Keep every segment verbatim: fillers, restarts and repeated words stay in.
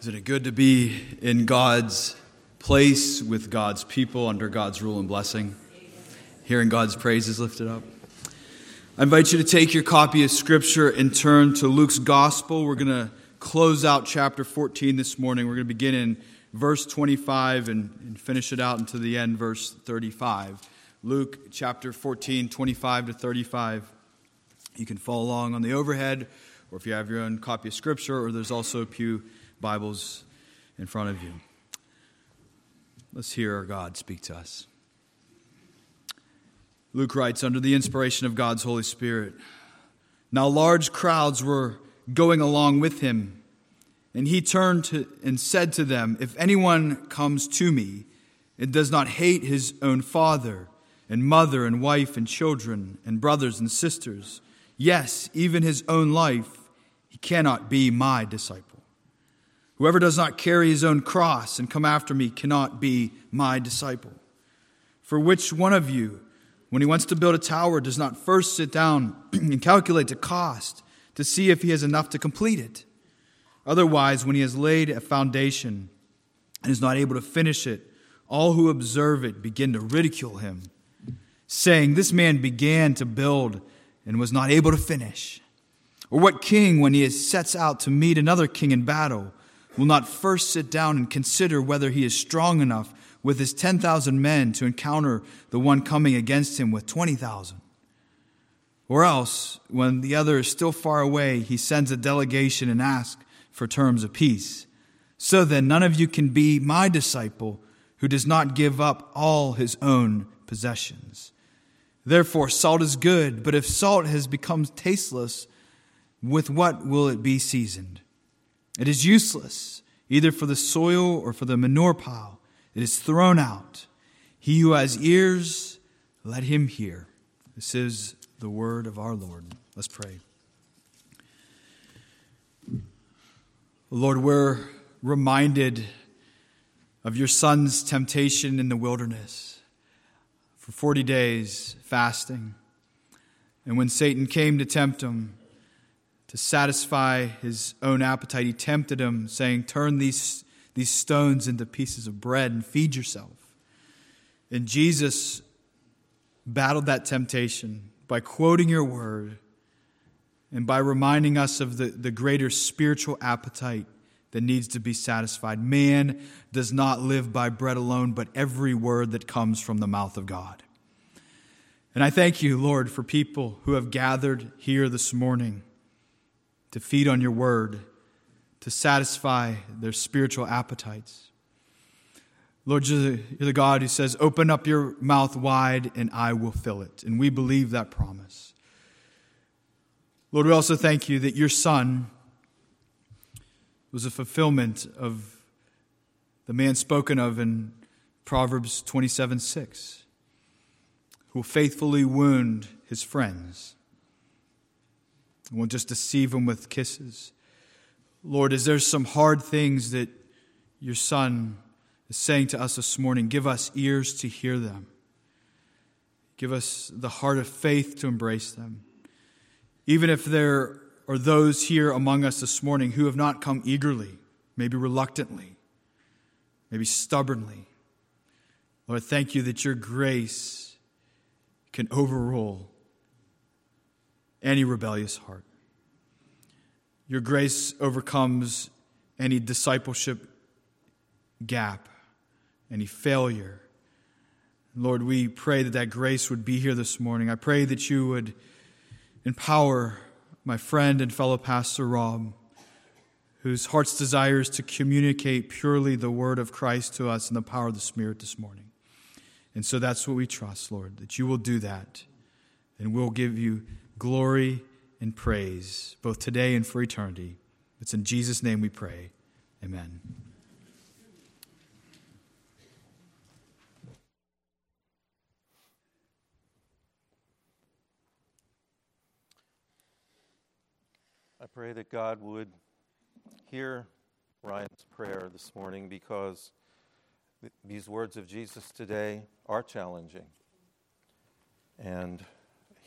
Isn't it good to be in God's place with God's people under God's rule and blessing? Hearing God's praises lifted up. I invite you to take your copy of Scripture and turn to Luke's Gospel. We're going to close out chapter fourteen this morning. We're going to begin in verse twenty-five and, and finish it out until the end, verse thirty-five. Luke chapter fourteen, twenty-five to thirty-five. You can follow along on the overhead, or if you have your own copy of Scripture, or there's also Pew Bibles in front of you. Let's hear our God speak to us. Luke writes, under the inspiration of God's Holy Spirit, now large crowds were going along with him, and he turned to, and said to them, if anyone comes to me and does not hate his own father and mother and wife and children and brothers and sisters, yes, even his own life, he cannot be my disciple. Whoever does not carry his own cross and come after me cannot be my disciple. For which one of you, when he wants to build a tower, does not first sit down and calculate the cost to see if he has enough to complete it? Otherwise, when he has laid a foundation and is not able to finish it, all who observe it begin to ridicule him, saying, this man began to build and was not able to finish. Or what king, when he sets out to meet another king in battle, will not first sit down and consider whether he is strong enough with his ten thousand men to encounter the one coming against him with twenty thousand? Or else, when the other is still far away, he sends a delegation and asks for terms of peace. So then, none of you can be my disciple who does not give up all his own possessions. Therefore, salt is good, but if salt has become tasteless, with what will it be seasoned? It is useless, either for the soil or for the manure pile. It is thrown out. He who has ears, let him hear. This is the word of our Lord. Let's pray. Lord, we're reminded of your Son's temptation in the wilderness for forty days fasting. And when Satan came to tempt him, to satisfy his own appetite, he tempted him, saying, turn these, these stones into pieces of bread and feed yourself. And Jesus battled that temptation by quoting your word and by reminding us of the, the greater spiritual appetite that needs to be satisfied. Man does not live by bread alone, but every word that comes from the mouth of God. And I thank you, Lord, for people who have gathered here this morning to feed on your word, to satisfy their spiritual appetites. Lord, you're the, you're the God who says, open up your mouth wide and I will fill it. And we believe that promise. Lord, we also thank you that your Son was a fulfillment of the man spoken of in Proverbs twenty-seven six, who will faithfully wound his friends. And won't just deceive them with kisses. Lord, is there some hard things that your Son is saying to us this morning? Give us ears to hear them. Give us the heart of faith to embrace them. Even if there are those here among us this morning who have not come eagerly, maybe reluctantly, maybe stubbornly. Lord, thank you that your grace can overrule any rebellious heart. Your grace overcomes any discipleship gap, any failure. Lord, we pray that that grace would be here this morning. I pray that you would empower my friend and fellow pastor Rob, whose heart's desire is to communicate purely the word of Christ to us in the power of the Spirit this morning. And so that's what we trust, Lord, that you will do that, and we'll give you glory and praise, both today and for eternity. It's in Jesus' name we pray. Amen. I pray that God would hear Ryan's prayer this morning, because th- these words of Jesus today are challenging. And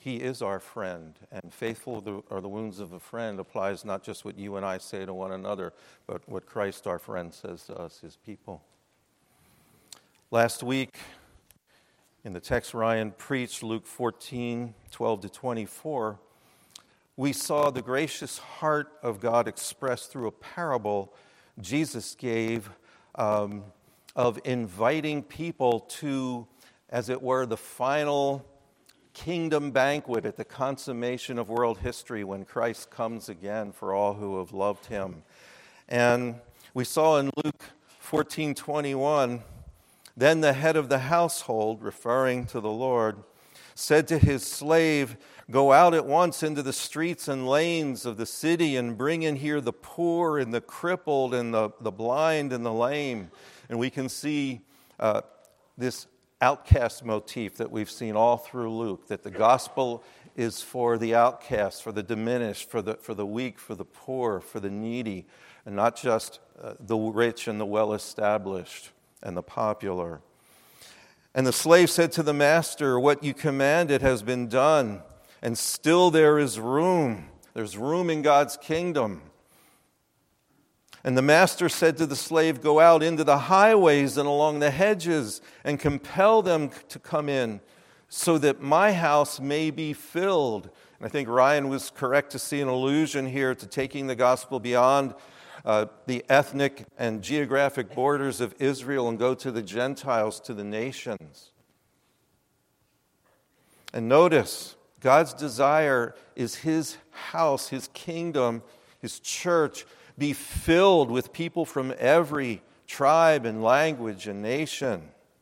he is our friend, and faithful are the wounds of a friend applies not just what you and I say to one another, but what Christ our friend says to us, his people. Last week, in the text Ryan preached, Luke fourteen, twelve to twenty-four, we saw the gracious heart of God expressed through a parable Jesus gave um, of inviting people to, as it were, the final kingdom banquet at the consummation of world history when Christ comes again for all who have loved him. And we saw in Luke fourteen twenty-one, then the head of the household, referring to the Lord, said to his slave, go out at once into the streets and lanes of the city and bring in here the poor and the crippled and the, the blind and the lame. And we can see uh, this outcast motif that we've seen all through Luke, that the gospel is for the outcast, for the diminished, for the, for the weak, for the poor, for the needy, and not just uh, the rich and the well-established and the popular. And the slave said to the master, what you commanded has been done, and still there is room. There's room in God's kingdom. And the master said to the slave, go out into the highways and along the hedges and compel them to come in so that my house may be filled. And I think Ryan was correct to see an allusion here to taking the gospel beyond uh, the ethnic and geographic borders of Israel and go to the Gentiles, to the nations. And notice, God's desire is his house, his kingdom, his church, be filled with people from every tribe and language and nation.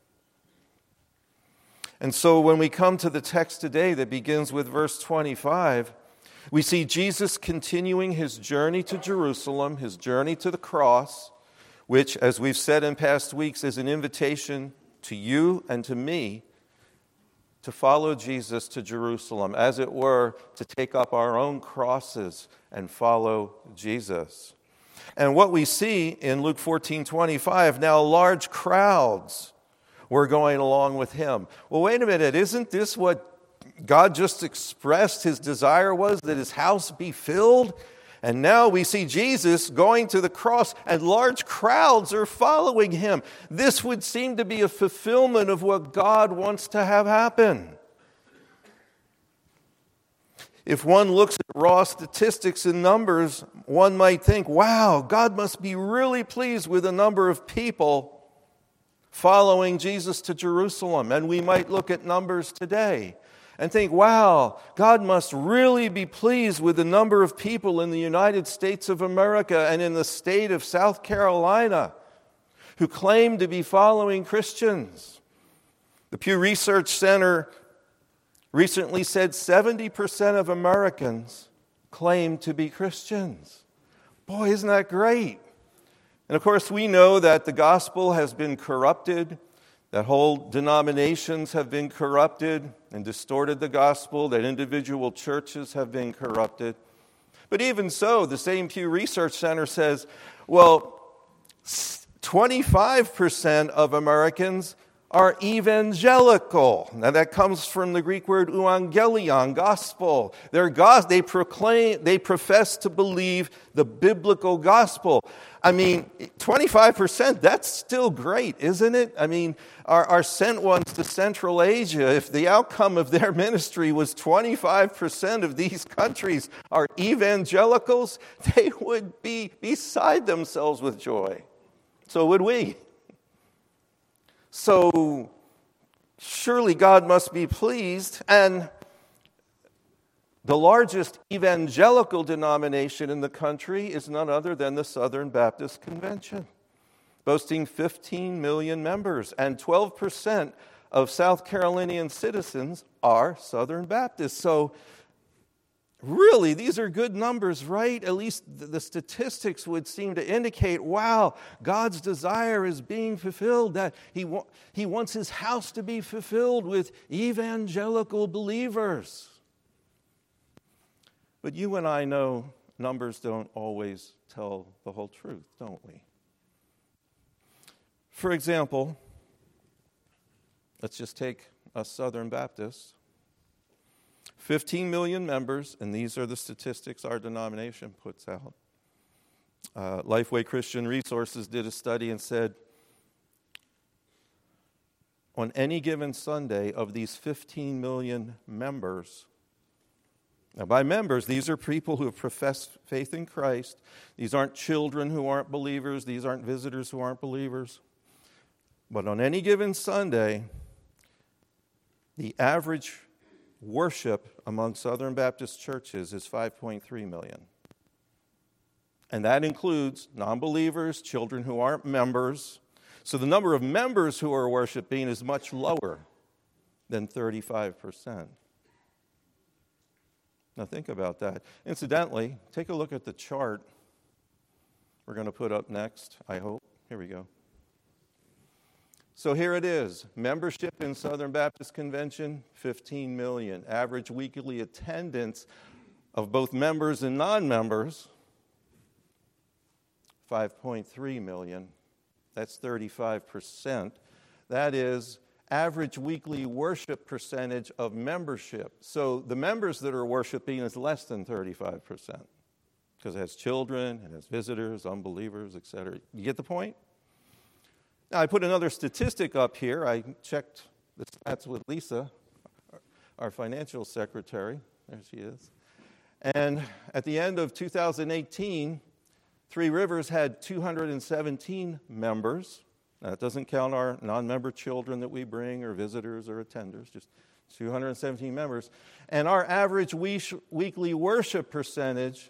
And so when we come to the text today that begins with verse twenty-five, we see Jesus continuing his journey to Jerusalem, his journey to the cross, which, as we've said in past weeks, is an invitation to you and to me to follow Jesus to Jerusalem, as it were, to take up our own crosses and follow Jesus. And what we see in Luke fourteen twenty-five, now large crowds were going along with him. Well, wait a minute, isn't this what God just expressed his desire was, that his house be filled? And now we see Jesus going to the cross, and large crowds are following him. This would seem to be a fulfillment of what God wants to have happen. If one looks at raw statistics and numbers, one might think, wow, God must be really pleased with the number of people following Jesus to Jerusalem. And we might look at numbers today and think, wow, God must really be pleased with the number of people in the United States of America and in the state of South Carolina who claim to be following Christians. The Pew Research Center recently said seventy percent of Americans claim to be Christians. Boy, isn't that great? And of course, we know that the gospel has been corrupted, that whole denominations have been corrupted and distorted the gospel, that individual churches have been corrupted. But even so, the same Pew Research Center says, well, twenty-five percent of Americans are evangelical. Now that comes from the Greek word euangelion, gospel. They're gos- they proclaim, they profess to believe the biblical gospel. I mean, twenty-five percent, that's still great, isn't it? I mean, our, our sent ones to Central Asia, if the outcome of their ministry was twenty-five percent of these countries are evangelicals, they would be beside themselves with joy. So would we. So surely God must be pleased, and the largest evangelical denomination in the country is none other than the Southern Baptist Convention, boasting fifteen million members, and twelve percent of South Carolinian citizens are Southern Baptists. So really, these are good numbers, right? At least the statistics would seem to indicate, wow, God's desire is being fulfilled, that he, wa- he wants his house to be fulfilled with evangelical believers. But you and I know numbers don't always tell the whole truth, don't we? For example, let's just take us Southern Baptists. fifteen million members, and these are the statistics our denomination puts out. Uh, Lifeway Christian Resources did a study and said, on any given Sunday, of these fifteen million members, now by members, these are people who have professed faith in Christ. These aren't children who aren't believers. These aren't visitors who aren't believers. But on any given Sunday, the average worship among Southern Baptist churches is five point three million. And that includes non-believers, children who aren't members. So the number of members who are worshiping is much lower than thirty-five percent. Now think about that. Incidentally, take a look at the chart we're going to put up next, I hope. Here we go. So here it is. Membership in Southern Baptist Convention, fifteen million. Average weekly attendance of both members and non-members, five point three million. That's thirty-five percent. That is average weekly worship percentage of membership. So the members that are worshiping is less than thirty-five percent because it has children, it has visitors, unbelievers, et cetera. You get the point? Now, I put another statistic up here. I checked the stats with Lisa, our financial secretary. There she is. And at the end of two thousand eighteen, Three Rivers had two hundred seventeen members. Now, that doesn't count our non-member children that we bring or visitors or attenders, just two hundred seventeen members. And our average weekly worship percentage,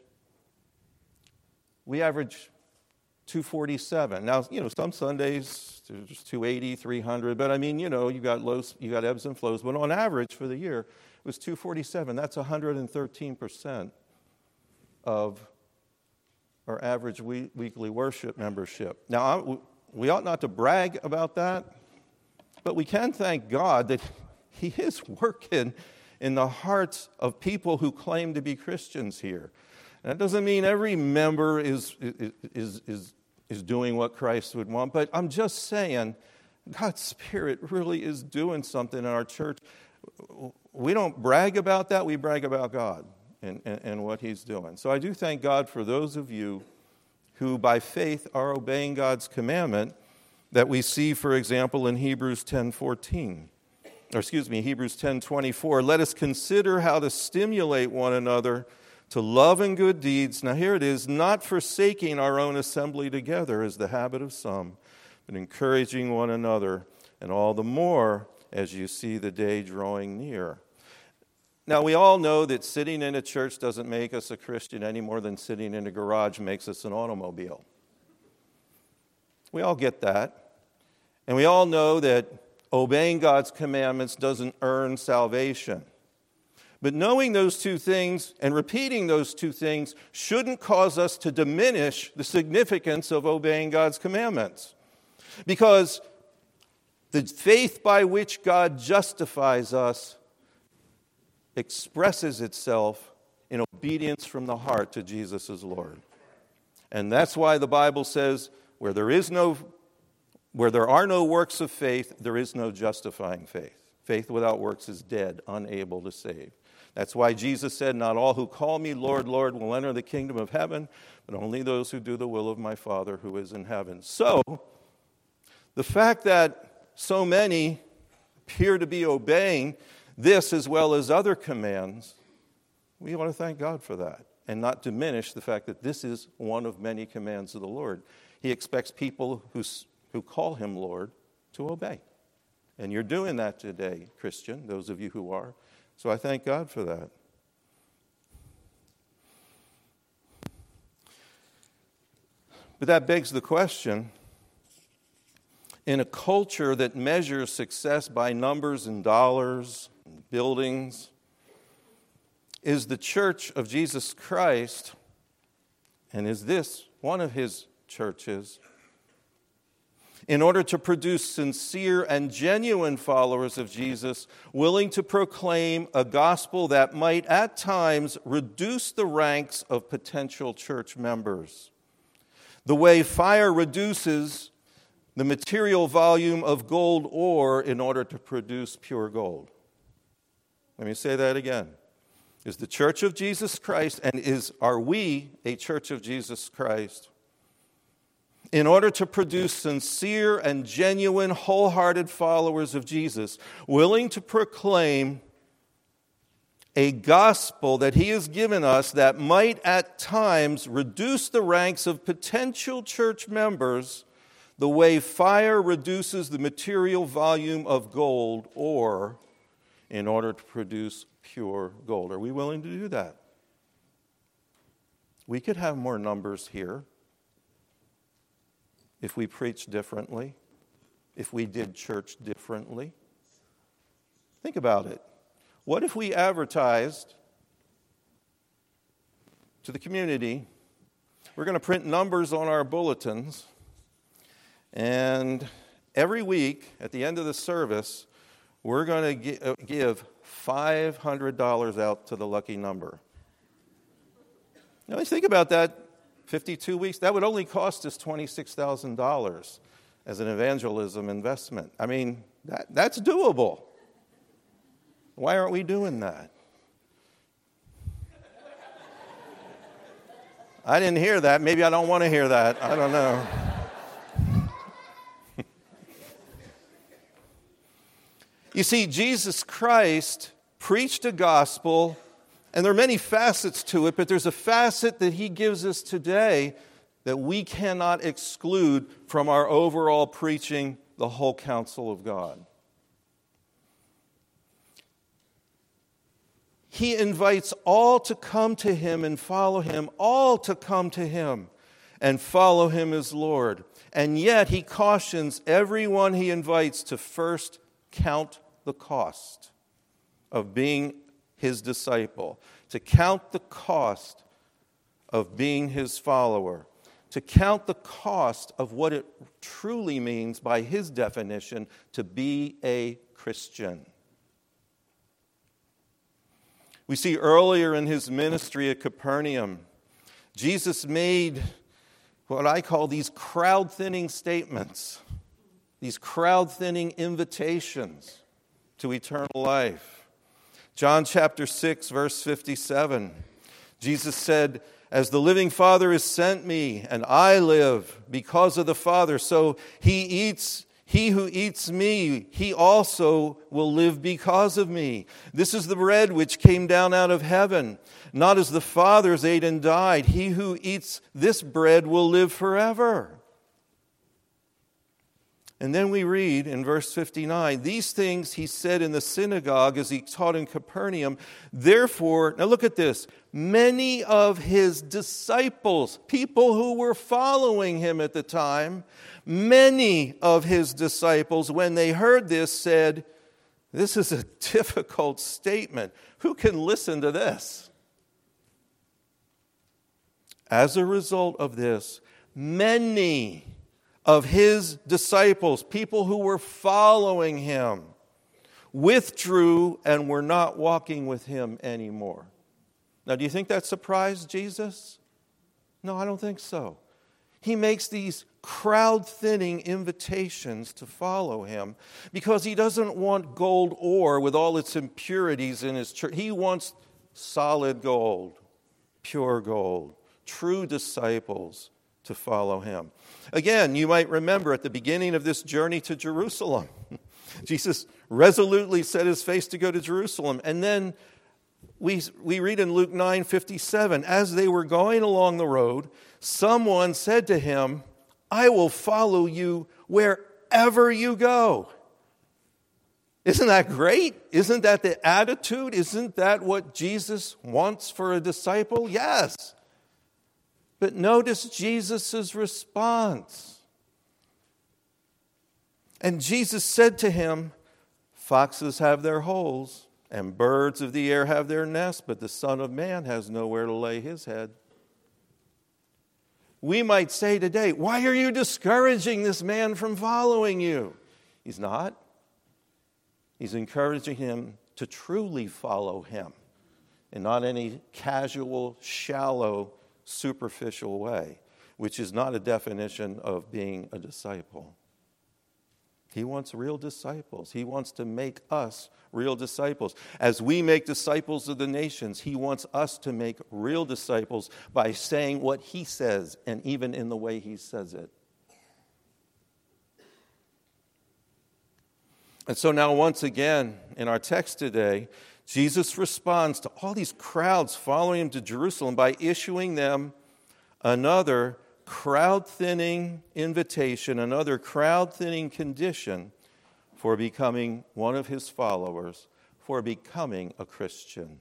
we average two forty-seven. Now, you know, some Sundays there's two eighty, three hundred, but I mean, you know, you got lows, you got ebbs and flows. But on average for the year, it was two forty-seven. That's one hundred thirteen percent of our average we- weekly worship membership. Now, I, we ought not to brag about that, but we can thank God that He is working in the hearts of people who claim to be Christians here. That doesn't mean every member is, is, is, is doing what Christ would want, but I'm just saying God's Spirit really is doing something in our church. We don't brag about that, we brag about God and, and, and what He's doing. So I do thank God for those of you who by faith are obeying God's commandment that we see, for example, in Hebrews ten fourteen. Or excuse me, Hebrews ten twenty-four. Let us consider how to stimulate one another to love and good deeds. Now here it is, not forsaking our own assembly together as the habit of some, but encouraging one another, and all the more as you see the day drawing near. Now we all know that sitting in a church doesn't make us a Christian any more than sitting in a garage makes us an automobile. We all get that. And we all know that obeying God's commandments doesn't earn salvation. But knowing those two things and repeating those two things shouldn't cause us to diminish the significance of obeying God's commandments. Because the faith by which God justifies us expresses itself in obedience from the heart to Jesus as Lord. And that's why the Bible says, where there is no Where there are no works of faith, there is no justifying faith. Faith without works is dead, unable to save. That's why Jesus said, not all who call me Lord, Lord will enter the kingdom of heaven, but only those who do the will of my Father who is in heaven. So, the fact that so many appear to be obeying this as well as other commands, we want to thank God for that and not diminish the fact that this is one of many commands of the Lord. He expects people who who call Him Lord to obey. And you're doing that today, Christian, those of you who are. So I thank God for that. But that begs the question, in a culture that measures success by numbers and dollars, and buildings, is the church of Jesus Christ, and is this one of His churches, in order to produce sincere and genuine followers of Jesus, willing to proclaim a gospel that might at times reduce the ranks of potential church members, the way fire reduces the material volume of gold ore in order to produce pure gold. Let me say that again. is the church of Jesus Christ, and is are we a church of Jesus Christ? In order to produce sincere and genuine, wholehearted followers of Jesus, willing to proclaim a gospel that he has given us that might at times reduce the ranks of potential church members the way fire reduces the material volume of gold, or in order to produce pure gold. Are we willing to do that? We could have more numbers here if we preached differently, if we did church differently. Think about it. What if we advertised to the community, we're going to print numbers on our bulletins, and every week at the end of the service, we're going to give five hundred dollars out to the lucky number. Now, think about that. fifty-two weeks, that would only cost us twenty-six thousand dollars as an evangelism investment. I mean, that, that's doable. Why aren't we doing that? I didn't hear that. Maybe I don't want to hear that. I don't know. You see, Jesus Christ preached a gospel, and there are many facets to it, but there's a facet that he gives us today that we cannot exclude from our overall preaching the whole counsel of God. He invites all to come to him and follow him, all to come to him and follow him as Lord. And yet he cautions everyone he invites to first count the cost of being his disciple, to count the cost of being his follower, to count the cost of what it truly means by his definition to be a Christian. We see earlier in his ministry at Capernaum, Jesus made what I call these crowd-thinning statements, these crowd-thinning invitations to eternal life. John chapter six, verse fifty-seven, Jesus said, "As the living Father has sent me, and I live because of the Father, so he eats, he who eats me, he also will live because of me. This is the bread which came down out of heaven, not as the fathers ate and died. He who eats this bread will live forever." And then we read in verse fifty-nine, "These things he said in the synagogue as he taught in Capernaum. Therefore," now look at this, "many of his disciples," people who were following him at the time, "many of his disciples, when they heard this, said," this is a difficult statement. Who can listen to this? "As a result of this, many of his disciples," people who were following him, "withdrew and were not walking with him anymore." Now, do you think that surprised Jesus? No, I don't think so. He makes these crowd-thinning invitations to follow him because he doesn't want gold ore with all its impurities in his church. He wants solid gold, pure gold, true disciples to follow him. Again, you might remember at the beginning of this journey to Jerusalem, Jesus resolutely set his face to go to Jerusalem. And then we, we read in Luke nine fifty-seven, "As they were going along the road, someone said to him, 'I will follow you wherever you go.'" Isn't that great? Isn't that the attitude? Isn't that what Jesus wants for a disciple? Yes. But notice Jesus' response. "And Jesus said to him, 'Foxes have their holes, and birds of the air have their nests, but the Son of Man has nowhere to lay his head.'" We might say today, "Why are you discouraging this man from following you?" He's not. He's encouraging him to truly follow him, and not any casual, shallow, superficial way, which is not a definition of being a disciple. He wants real disciples. He wants to make us real disciples. As we make disciples of the nations, he wants us to make real disciples by saying what he says, and even in the way he says it. And so now once again, in our text today, Jesus responds to all these crowds following him to Jerusalem by issuing them another crowd-thinning invitation, another crowd-thinning condition for becoming one of his followers, for becoming a Christian.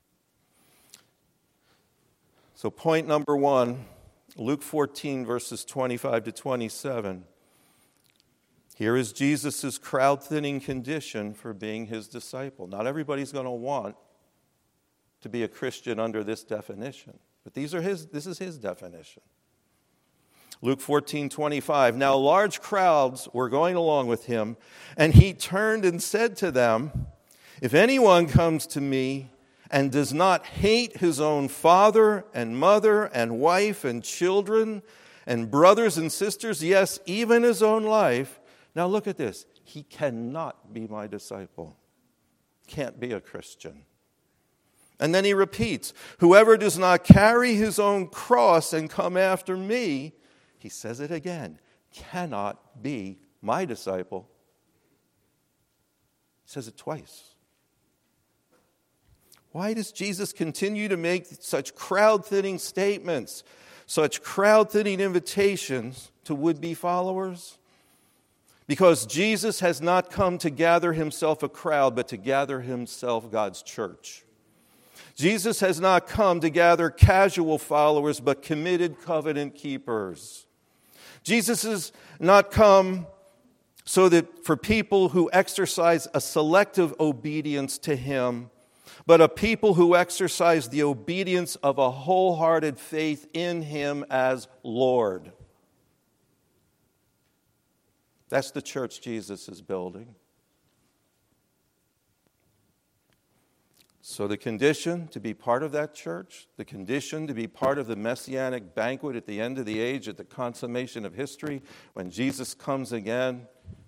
So point number one, Luke fourteen, verses twenty-five to twenty-seven. Here is Jesus' crowd-thinning condition for being his disciple. Not everybody's going to want to be a Christian under this definition, but these are his. This is his definition. Luke fourteen twenty-five. Now large crowds were going along with him, and he turned and said to them, "If anyone comes to me and does not hate his own father and mother and wife and children and brothers and sisters, yes, even his own life," now look at this, "he cannot be my disciple." Can't be a Christian. And then he repeats, "Whoever does not carry his own cross and come after me," he says it again, "cannot be my disciple." He says it twice. Why does Jesus continue to make such crowd-thinning statements, such crowd-thinning invitations to would-be followers? Because Jesus has not come to gather himself a crowd, but to gather himself God's church. Jesus has not come to gather casual followers, but committed covenant keepers. Jesus has not come so that for people who exercise a selective obedience to him, but a people who exercise the obedience of a wholehearted faith in him as Lord. That's the church Jesus is building. So the condition to be part of that church, the condition to be part of the messianic banquet at the end of the age, at the consummation of history, when Jesus comes again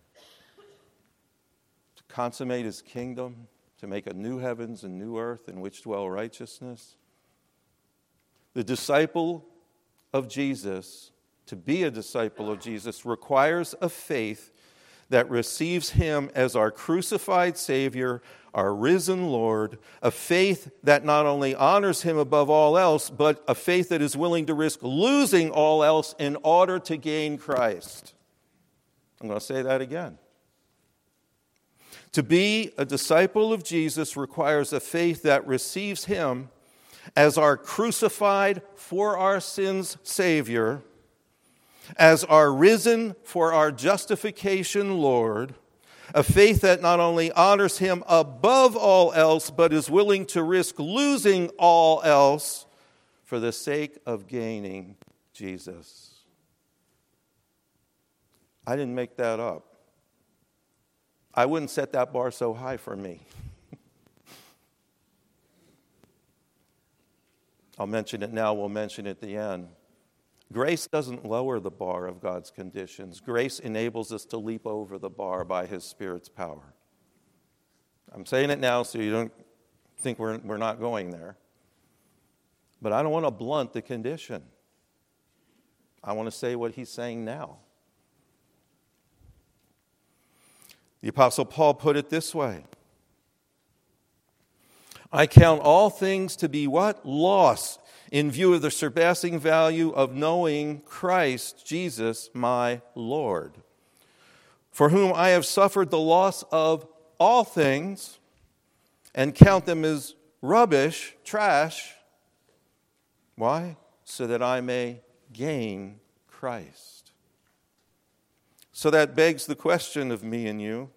to consummate his kingdom, to make a new heavens and new earth in which dwell righteousness. The disciple of Jesus, to be a disciple of Jesus, requires a faith that receives him as our crucified Savior, our risen Lord, a faith that not only honors him above all else, but a faith that is willing to risk losing all else in order to gain Christ. I'm going to say that again. To be a disciple of Jesus requires a faith that receives him as our crucified for our sins Savior, as our risen for our justification Lord, a faith that not only honors him above all else, but is willing to risk losing all else for the sake of gaining Jesus. I didn't make that up. I wouldn't set that bar so high for me. I'll mention it now, we'll mention it at the end. Grace doesn't lower the bar of God's conditions. Grace enables us to leap over the bar by his Spirit's power. I'm saying it now so you don't think we're, we're not going there. But I don't want to blunt the condition. I want to say what he's saying now. The Apostle Paul put it this way. I count all things to be what? Loss, in view of the surpassing value of knowing Christ Jesus my Lord, for whom I have suffered the loss of all things and count them as rubbish, trash. Why? So that I may gain Christ. So that begs the question of me and you.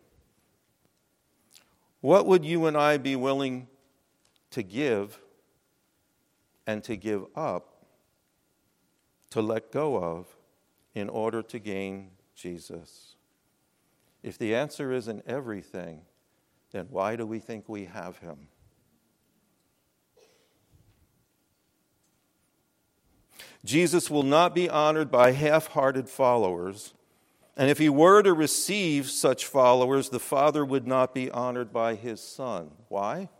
What would you and I be willing to give and to give up, to let go of, in order to gain Jesus? If the answer isn't everything, then why do we think we have him? Jesus will not be honored by half-hearted followers, And if he were to receive such followers, the Father would not be honored by his Son. Why?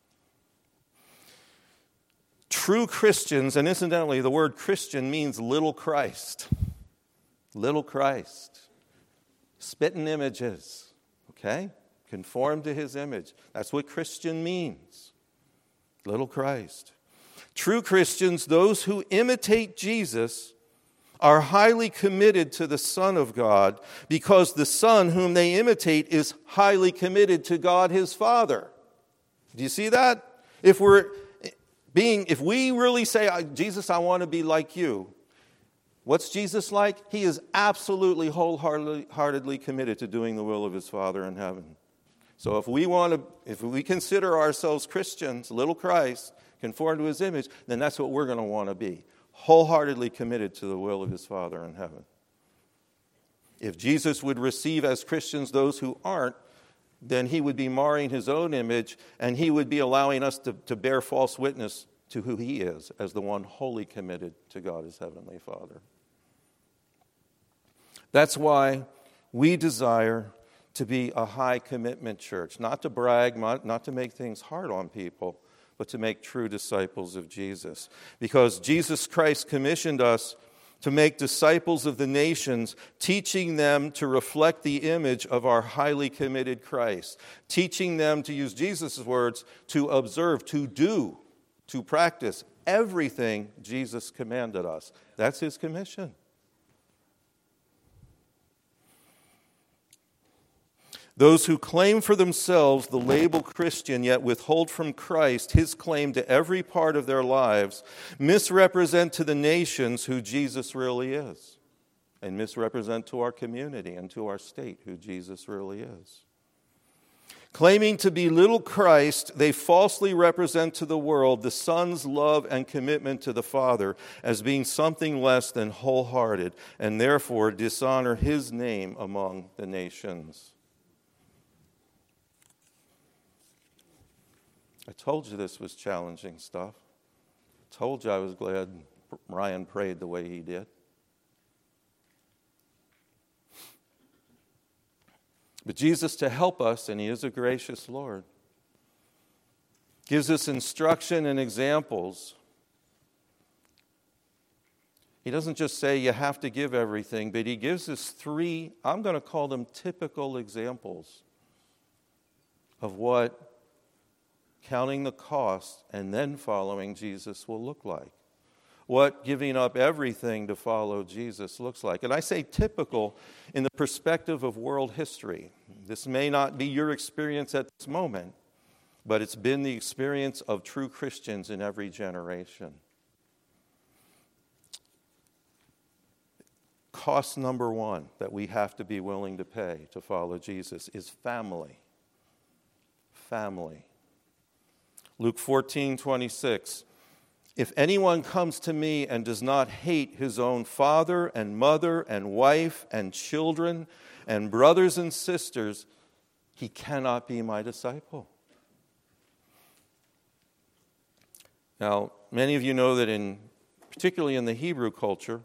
True Christians, and incidentally, the word Christian means little Christ. Little Christ. Spitting images, okay? Conform to his image. That's what Christian means. Little Christ. True Christians, those who imitate Jesus, are highly committed to the Son of God because the Son whom they imitate is highly committed to God his Father. Do you see that? If we're being, if we really say, Jesus, I want to be like you, what's Jesus like? He is absolutely wholeheartedly committed to doing the will of his Father in heaven. So if we want to, if we consider ourselves Christians, little Christ, conform to his image, then that's what we're going to want to be. Wholeheartedly committed to the will of his Father in heaven. If Jesus would receive as Christians those who aren't, then he would be marring his own image, and he would be allowing us to, to bear false witness to who he is as the one wholly committed to God his heavenly Father. That's why we desire to be a high commitment church, not to brag, not to make things hard on people, but to make true disciples of Jesus. Because Jesus Christ commissioned us to make disciples of the nations, teaching them to reflect the image of our highly committed Christ, teaching them, to use Jesus' words, to observe, to do, to practice everything Jesus commanded us. That's his commission. Those who claim for themselves the label Christian yet withhold from Christ his claim to every part of their lives misrepresent to the nations who Jesus really is, and misrepresent to our community and to our state who Jesus really is. Claiming to be little Christ, they falsely represent to the world the Son's love and commitment to the Father as being something less than wholehearted, and therefore dishonor his name among the nations. I told you this was challenging stuff. I told you I was glad Ryan prayed the way he did. But Jesus, to help us, and he is a gracious Lord, gives us instruction and examples. He doesn't just say you have to give everything, but he gives us three, I'm going to call them typical examples of what counting the cost and then following Jesus will look like. What giving up everything to follow Jesus looks like. And I say typical in the perspective of world history. This may not be your experience at this moment, but it's been the experience of true Christians in every generation. Cost number one that we have to be willing to pay to follow Jesus is family. Family. Luke fourteen twenty-six. If anyone comes to me and does not hate his own father and mother and wife and children and brothers and sisters, he cannot be my disciple. Now, many of you know that in, particularly in the Hebrew culture,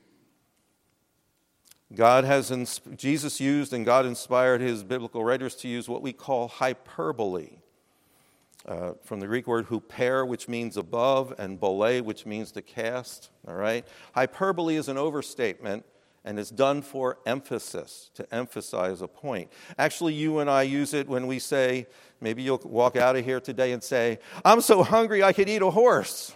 God has, Jesus used and God inspired his biblical writers to use what we call hyperbole. Uh, from the Greek word huper, which means above, and bole, which means to cast. All right? Hyperbole is an overstatement, and it's done for emphasis, to emphasize a point. Actually, you and I use it when we say, maybe you'll walk out of here today and say, I'm so hungry I could eat a horse.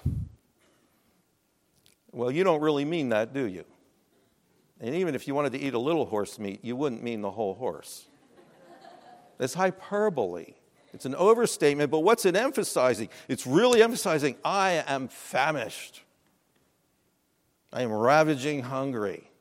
Well, you don't really mean that, do you? And even if you wanted to eat a little horse meat, you wouldn't mean the whole horse. It's hyperbole. It's an overstatement, but what's it emphasizing? It's really emphasizing, I am famished. I am ravaging hungry.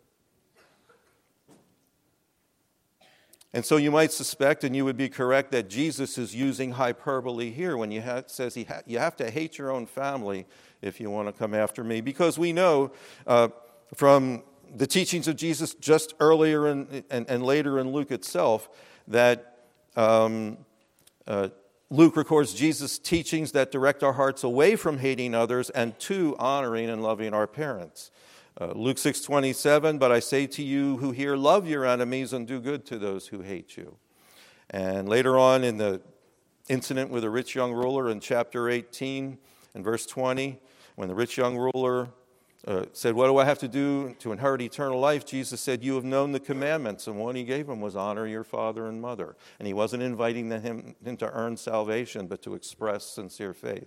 And so you might suspect, and you would be correct, that Jesus is using hyperbole here when he ha- says he ha- you have to hate your own family if you want to come after me. Because we know uh, from the teachings of Jesus just earlier in, and, and later in Luke itself that um, Uh, Luke records Jesus' teachings that direct our hearts away from hating others and to honoring and loving our parents. Uh, Luke six twenty-seven, but I say to you who hear, love your enemies and do good to those who hate you. And later on in the incident with the rich young ruler in chapter eighteen and verse twenty, when the rich young ruler uh, said, what do I have to do to inherit eternal life? Jesus said, you have known the commandments. And one he gave him was honor your father and mother. And he wasn't inviting him, him to earn salvation, but to express sincere faith.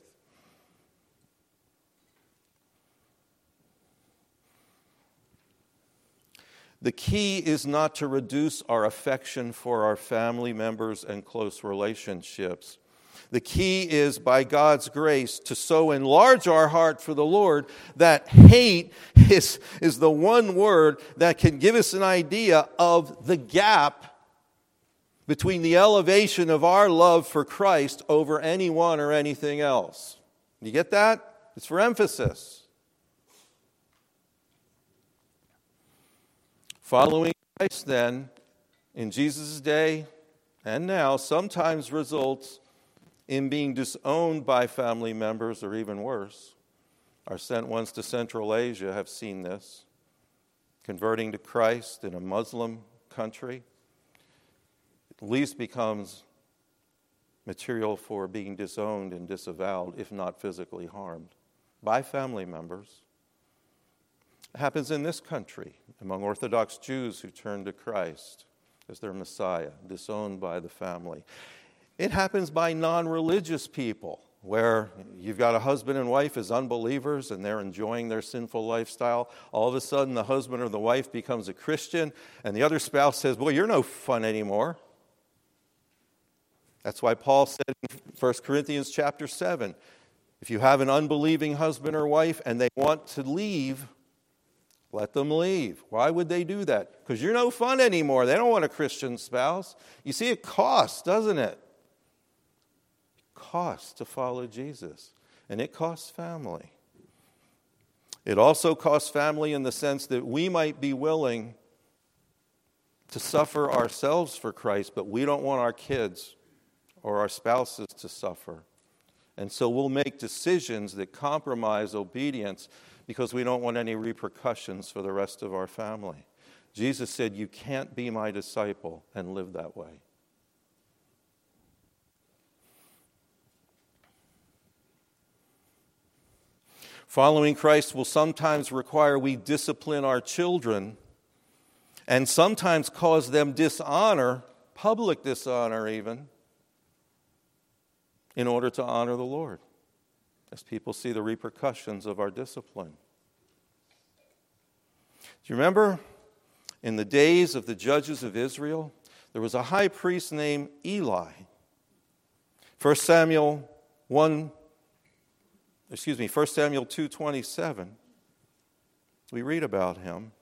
The key is not to reduce our affection for our family members and close relationships. The key is, by God's grace, to so enlarge our heart for the Lord that hate is, is the one word that can give us an idea of the gap between the elevation of our love for Christ over anyone or anything else. You get that? It's for emphasis. Following Christ, then, in Jesus' day and now, sometimes results in being disowned by family members, or even worse. Our sent ones to Central Asia have seen this. Converting to Christ in a Muslim country at least becomes material for being disowned and disavowed, if not physically harmed, by family members. It happens in this country among Orthodox Jews who turn to Christ as their Messiah, disowned by the family. It happens by non-religious people, where you've got a husband and wife as unbelievers and they're enjoying their sinful lifestyle. All of a sudden, the husband or the wife becomes a Christian, and the other spouse says, boy, you're no fun anymore. That's why Paul said in First Corinthians chapter seven, if you have an unbelieving husband or wife and they want to leave, let them leave. Why would they do that? Because you're no fun anymore. They don't want a Christian spouse. You see, it costs, doesn't it? It costs to follow Jesus. And it costs family. It also costs family in the sense that we might be willing to suffer ourselves for Christ, but we don't want our kids or our spouses to suffer. And so we'll make decisions that compromise obedience because we don't want any repercussions for the rest of our family. Jesus said, you can't be my disciple and live that way. Following Christ will sometimes require we discipline our children and sometimes cause them dishonor, public dishonor even, in order to honor the Lord, as people see the repercussions of our discipline. Do you remember in the days of the judges of Israel, there was a high priest named Eli. First Samuel one, excuse me, First Samuel two twenty-seven. We read about him.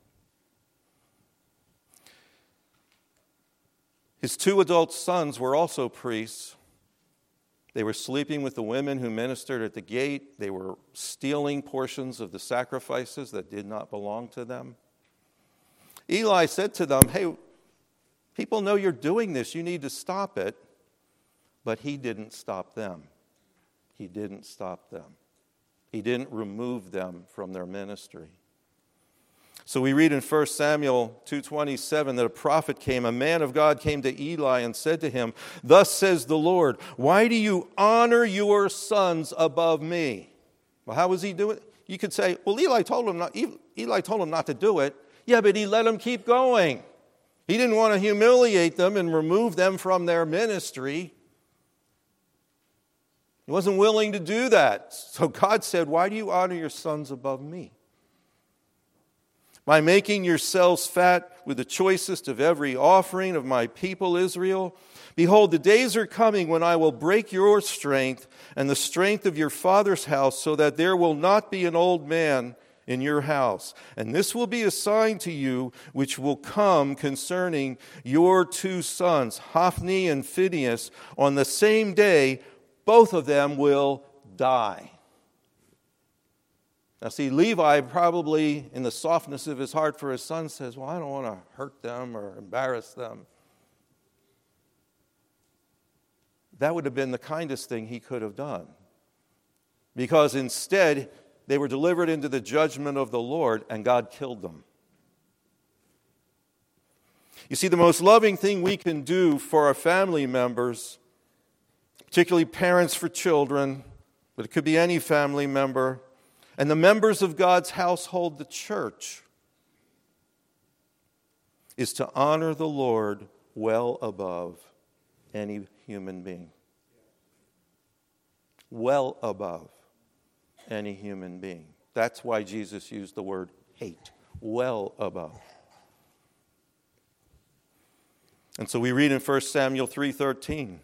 His two adult sons were also priests. They were sleeping with the women who ministered at the gate. They were stealing portions of the sacrifices that did not belong to them. Eli said to them, hey, people know you're doing this. You need to stop it. But he didn't stop them. He didn't stop them. He didn't remove them from their ministry. So we read in First Samuel two twenty-seven that a prophet came, a man of God came to Eli and said to him, thus says the Lord, why do you honor your sons above me? Well, how was he doing it? You could say, well, Eli told him not, Eli told him not to do it. Yeah, but he let them keep going. He didn't want to humiliate them and remove them from their ministry. He wasn't willing to do that. So God said, why do you honor your sons above me? By making yourselves fat with the choicest of every offering of my people Israel. Behold, the days are coming when I will break your strength and the strength of your father's house, so that there will not be an old man in your house. And this will be a sign to you which will come concerning your two sons, Hophni and Phinehas. On the same day, both of them will die. Now see, Levi probably, in the softness of his heart for his son, says, well, I don't want to hurt them or embarrass them. That would have been the kindest thing he could have done. Because instead, they were delivered into the judgment of the Lord, and God killed them. You see, the most loving thing we can do for our family members, particularly parents for children, but it could be any family member, and the members of God's household, the church, is to honor the Lord well above any human being. Well above any human being. That's why Jesus used the word hate. Well above. And so we read in First Samuel three thirteen.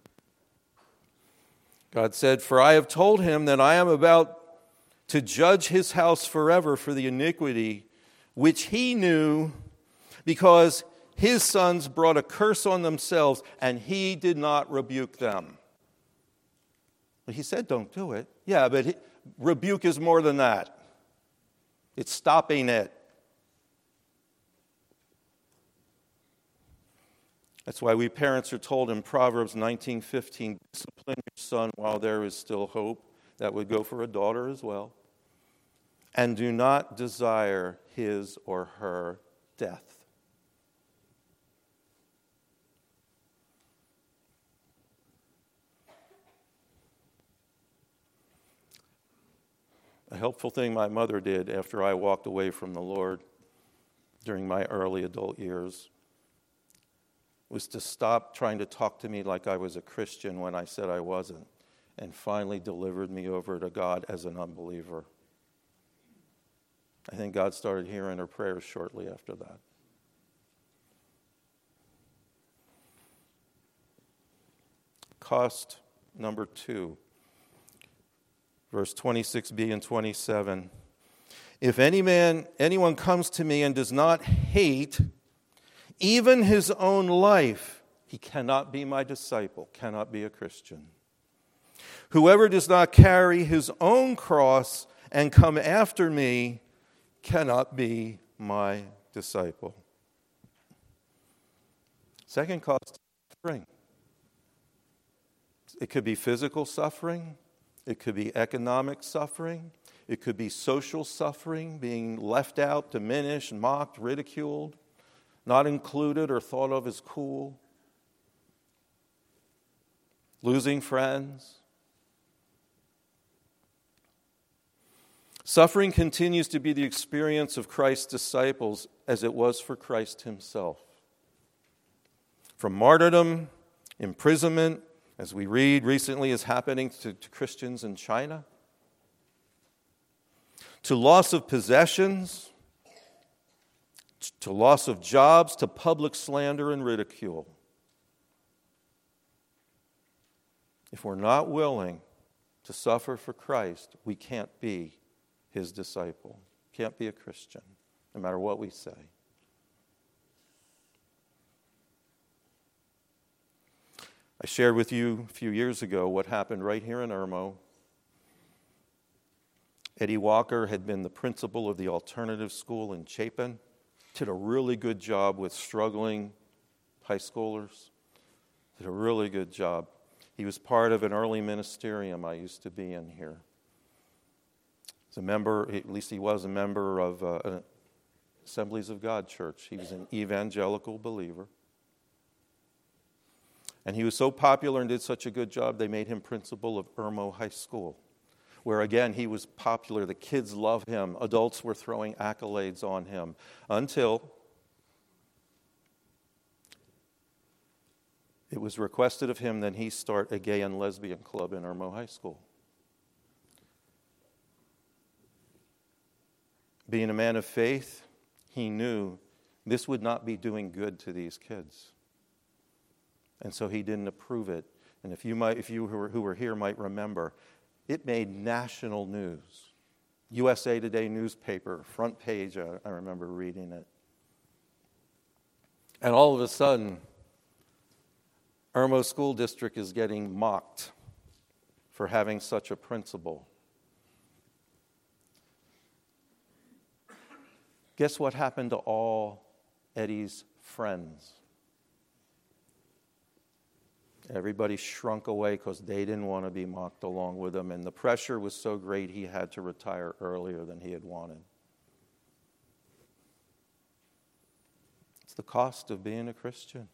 God said, "For I have told him that I am about to judge his house forever for the iniquity which he knew, because his sons brought a curse on themselves, and he did not rebuke them." But he said, don't do it. Yeah, but he, rebuke is more than that. It's stopping it. That's why we parents are told in Proverbs nineteen fifteen, discipline your son while there is still hope. That would go for a daughter as well. And do not desire his or her death. A helpful thing my mother did after I walked away from the Lord during my early adult years was to stop trying to talk to me like I was a Christian when I said I wasn't, and finally delivered me over to God as an unbeliever. I think God started hearing her prayers shortly after that. Cost number two, verse twenty-six b and twenty-seven. If any man, anyone comes to me and does not hate even his own life, he cannot be my disciple, cannot be a Christian. Whoever does not carry his own cross and come after me cannot be my disciple. Second cost, suffering. It could be physical suffering. It could be economic suffering. It could be social suffering, being left out, diminished, mocked, ridiculed, not included or thought of as cool. Losing friends. Suffering continues to be the experience of Christ's disciples as it was for Christ himself. From martyrdom, imprisonment, as we read recently is happening to, to Christians in China, to loss of possessions, to loss of jobs, to public slander and ridicule. If we're not willing to suffer for Christ, we can't be his disciple, can't be a Christian, no matter what we say. I shared with you a few years ago what happened right here in Irmo. Eddie Walker had been the principal of the alternative school in Chapin, did a really good job with struggling high schoolers, did a really good job. He was part of an early ministerium I used to be in here. As a member, at least he was a member of uh, an Assemblies of God church. He was an evangelical believer. And he was so popular and did such a good job, they made him principal of Irmo High School, where again he was popular. The kids loved him. Adults were throwing accolades on him until it was requested of him that he start a gay and lesbian club in Irmo High School. Being a man of faith, he knew this would not be doing good to these kids. And so he didn't approve it. And if you might, if you who were, who were here might remember, it made national news. U S A Today newspaper, front page, I, I remember reading it. And all of a sudden, Irmo School District is getting mocked for having such a principal. Guess what happened to all Eddie's friends? Everybody shrunk away because they didn't want to be mocked along with him, and the pressure was so great he had to retire earlier than he had wanted. It's the cost of being a Christian.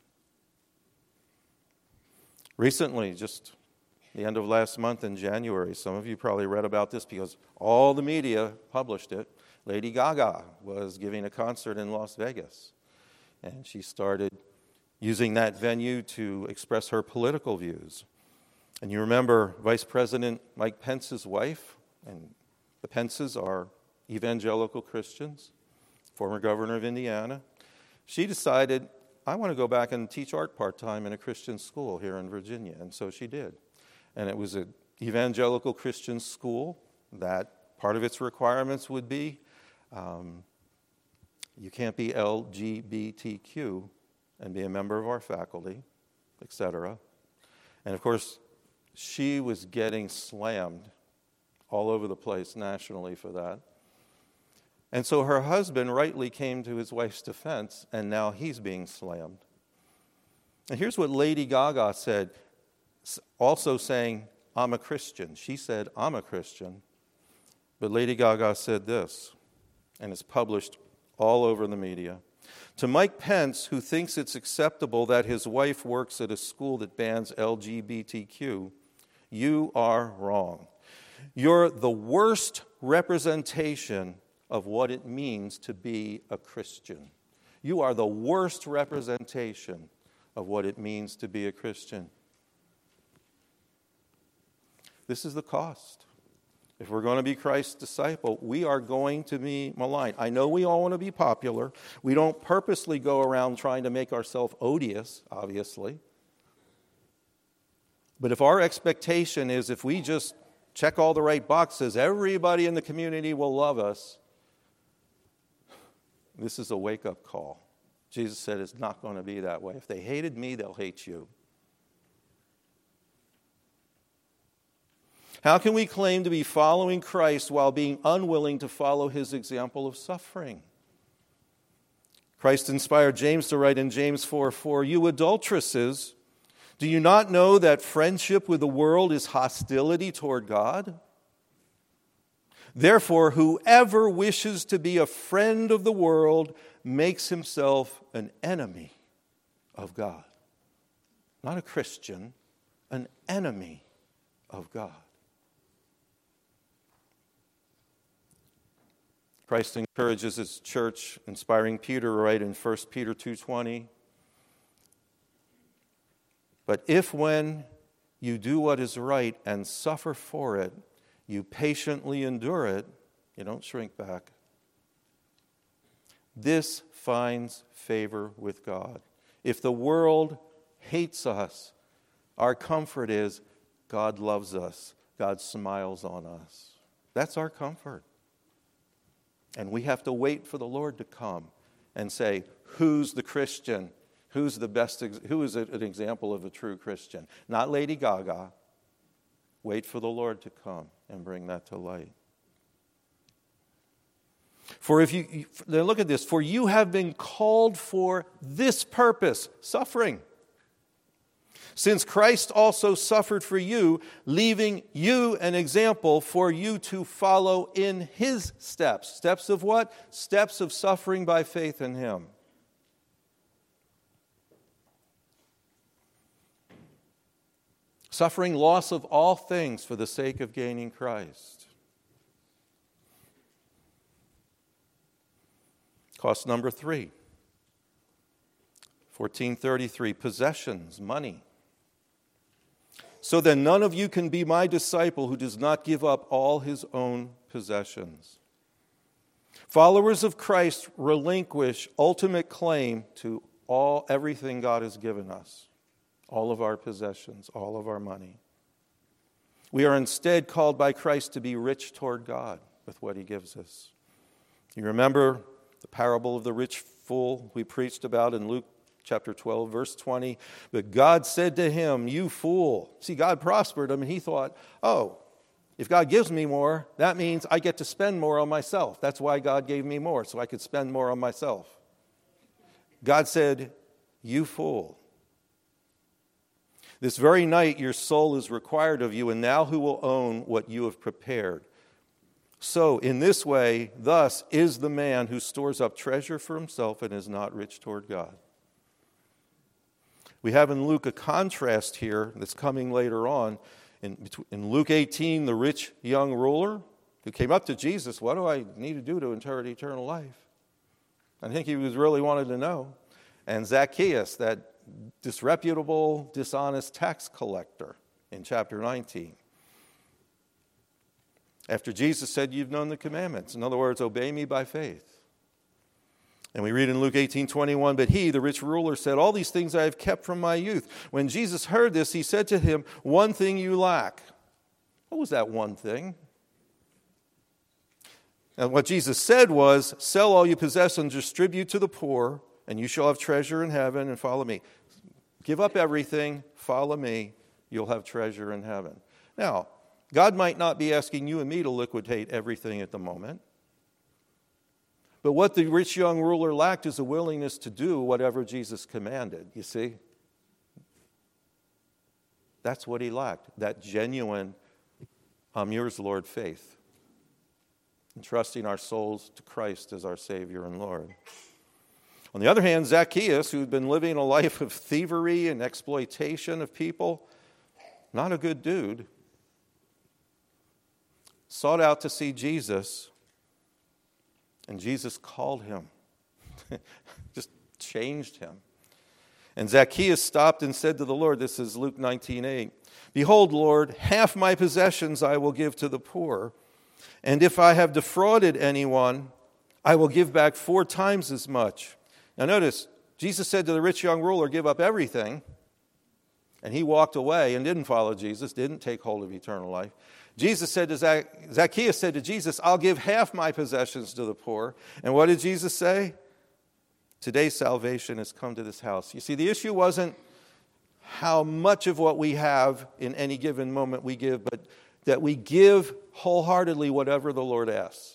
Recently, just the end of last month in January, some of you probably read about this because all the media published it. Lady Gaga was giving a concert in Las Vegas, and she started using that venue to express her political views. And you remember Vice President Mike Pence's wife, and the Pences are evangelical Christians, former governor of Indiana. She decided, I want to go back and teach art part-time in a Christian school here in Virginia, and so she did. And it was an evangelical Christian school that part of its requirements would be um, you can't be L G B T Q and be a member of our faculty, et cetera. And of course, she was getting slammed all over the place nationally for that. And so her husband rightly came to his wife's defense, and now he's being slammed. And here's what Lady Gaga said, also saying, I'm a Christian. She said, I'm a Christian. But Lady Gaga said this, and it's published all over the media. To Mike Pence, who thinks it's acceptable that his wife works at a school that bans L G B T Q, you are wrong. You're the worst representation of what it means to be a Christian. You are the worst representation of what it means to be a Christian. This is the cost. If we're going to be Christ's disciple, we are going to be maligned. I know we all want to be popular. We don't purposely go around trying to make ourselves odious, obviously. But if our expectation is if we just check all the right boxes, everybody in the community will love us, this is a wake-up call. Jesus said it's not going to be that way. If they hated me, they'll hate you. How can we claim to be following Christ while being unwilling to follow his example of suffering? Christ inspired James to write in James four four, you adulteresses, do you not know that friendship with the world is hostility toward God? Therefore, whoever wishes to be a friend of the world makes himself an enemy of God. Not a Christian, an enemy of God. Christ encourages his church, inspiring Peter to write in First Peter two twenty, but if when you do what is right and suffer for it, you patiently endure it, you don't shrink back, this finds favor with God. If the world hates us, our comfort is God loves us. God smiles on us. That's our comfort. And we have to wait for the Lord to come and say, who's the Christian? Who's the best, who is an example of a true Christian? Not Lady Gaga. Wait for the Lord to come and bring that to light. For if you, then look at this, for you have been called for this purpose, suffering. Since Christ also suffered for you, leaving you an example for you to follow in his steps. Steps of what? Steps of suffering by faith in him. Suffering loss of all things for the sake of gaining Christ. Cost number three. fourteen thirty-three, possessions, money. So then none of you can be my disciple who does not give up all his own possessions. Followers of Christ relinquish ultimate claim to all everything God has given us, all of our possessions, all of our money. We are instead called by Christ to be rich toward God with what he gives us. You remember the parable of the rich fool we preached about in Luke chapter twelve, verse twenty. But God said to him, you fool. See, God prospered him, and he thought, oh, if God gives me more, that means I get to spend more on myself. That's why God gave me more, so I could spend more on myself. God said, you fool. This very night your soul is required of you, and now who will own what you have prepared? So, in this way, thus is the man who stores up treasure for himself and is not rich toward God. We have in Luke a contrast here that's coming later on. In, in Luke eighteen, the rich young ruler who came up to Jesus, what do I need to do to inherit eternal life? I think he was really wanted to know. And Zacchaeus, that disreputable, dishonest tax collector in chapter nineteen. After Jesus said, you've known the commandments. In other words, obey me by faith. And we read in Luke eighteen twenty-one, but he, the rich ruler, said, all these things I have kept from my youth. When Jesus heard this, he said to him, one thing you lack. What was that one thing? And what Jesus said was, sell all you possess and distribute to the poor, and you shall have treasure in heaven, and follow me. Give up everything, follow me, you'll have treasure in heaven. Now, God might not be asking you and me to liquidate everything at the moment. But what the rich young ruler lacked is a willingness to do whatever Jesus commanded, you see? That's what he lacked, that genuine, I'm yours, Lord, faith. Entrusting our souls to Christ as our Savior and Lord. On the other hand, Zacchaeus, who'd been living a life of thievery and exploitation of people, not a good dude, sought out to see Jesus, and Jesus called him, just changed him. And Zacchaeus stopped and said to the Lord, this is Luke nineteen eight, behold, Lord, half my possessions I will give to the poor, and if I have defrauded anyone, I will give back four times as much. Now notice, Jesus said to the rich young ruler, give up everything, and he walked away and didn't follow Jesus, didn't take hold of eternal life. Jesus said to Zac- Zacchaeus said to Jesus, I'll give half my possessions to the poor. And what did Jesus say? Today salvation has come to this house. You see, the issue wasn't how much of what we have in any given moment we give, but that we give wholeheartedly whatever the Lord asks.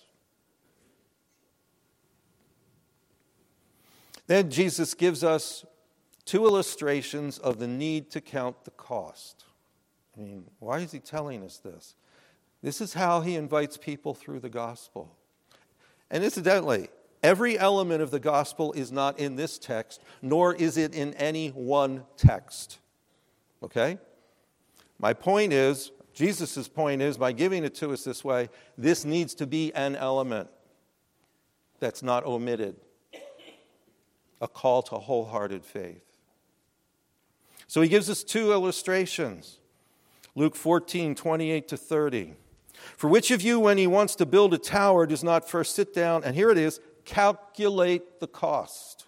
Then Jesus gives us two illustrations of the need to count the cost. I mean, why is he telling us this? This is how he invites people through the gospel. And incidentally, every element of the gospel is not in this text, nor is it in any one text. Okay? My point is, Jesus' point is, by giving it to us this way, this needs to be an element that's not omitted. A call to wholehearted faith. So he gives us two illustrations. Luke fourteen, twenty-eight to thirty. For which of you, when he wants to build a tower, does not first sit down, and here it is, calculate the cost,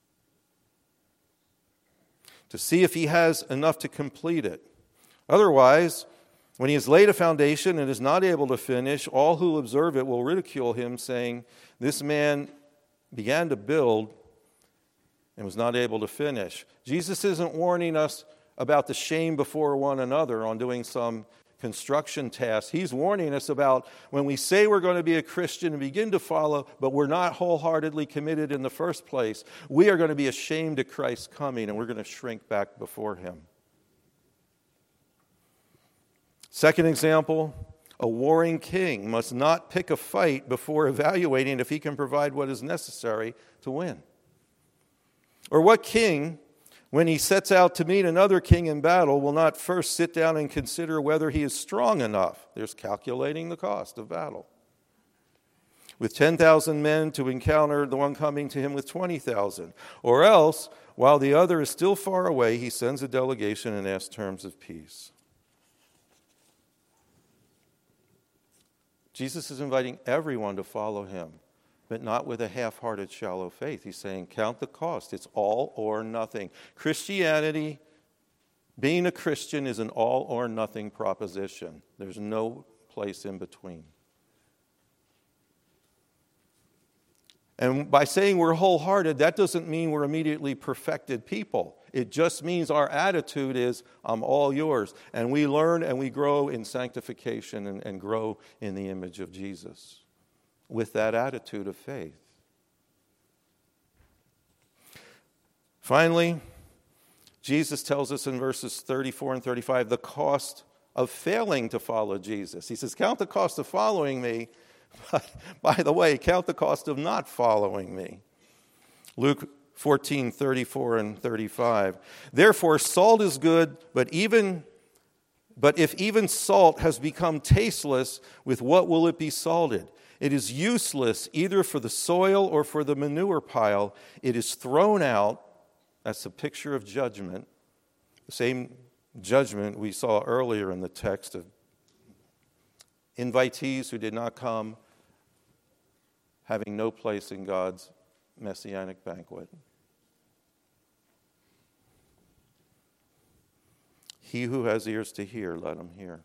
to see if he has enough to complete it? Otherwise, when he has laid a foundation and is not able to finish, all who observe it will ridicule him, saying, this man began to build and was not able to finish. Jesus isn't warning us about the shame before one another on doing some construction task. He's warning us about when we say we're going to be a Christian and begin to follow, but we're not wholeheartedly committed in the first place, we are going to be ashamed of Christ's coming and we're going to shrink back before him. Second example, a warring king must not pick a fight before evaluating if he can provide what is necessary to win. Or what king, when he sets out to meet another king in battle, will not first sit down and consider whether he is strong enough? There's calculating the cost of battle. With ten thousand men to encounter the one coming to him with twenty thousand. Or else, while the other is still far away, he sends a delegation and asks terms of peace. Jesus is inviting everyone to follow him, but not with a half-hearted, shallow faith. He's saying, count the cost. It's all or nothing. Christianity, being a Christian, is an all or nothing proposition. There's no place in between. And by saying we're wholehearted, that doesn't mean we're immediately perfected people. It just means our attitude is, I'm all yours. And we learn and we grow in sanctification and, and grow in the image of Jesus with that attitude of faith. Finally, Jesus tells us in verses thirty-four and thirty-five the cost of failing to follow Jesus. He says, count the cost of following me, but by the way, count the cost of not following me. Luke fourteen, thirty-four and thirty-five. Therefore, salt is good, but even but if even salt has become tasteless, with what will it be salted? It is useless either for the soil or for the manure pile. It is thrown out. That's a picture of judgment. The same judgment we saw earlier in the text of invitees who did not come, having no place in God's messianic banquet. He who has ears to hear, let him hear.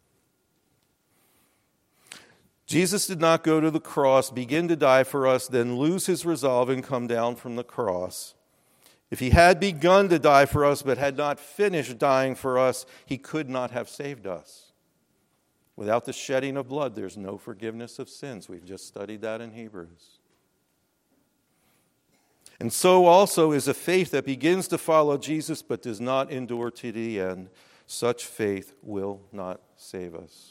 Jesus did not go to the cross, begin to die for us, then lose his resolve and come down from the cross. If he had begun to die for us but had not finished dying for us, he could not have saved us. Without the shedding of blood, there's no forgiveness of sins. We've just studied that in Hebrews. And so also is a faith that begins to follow Jesus but does not endure to the end. Such faith will not save us.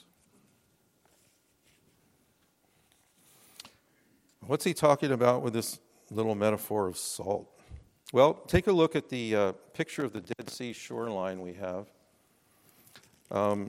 What's he talking about with this little metaphor of salt? Well, take a look at the uh, picture of the Dead Sea shoreline we have. Um,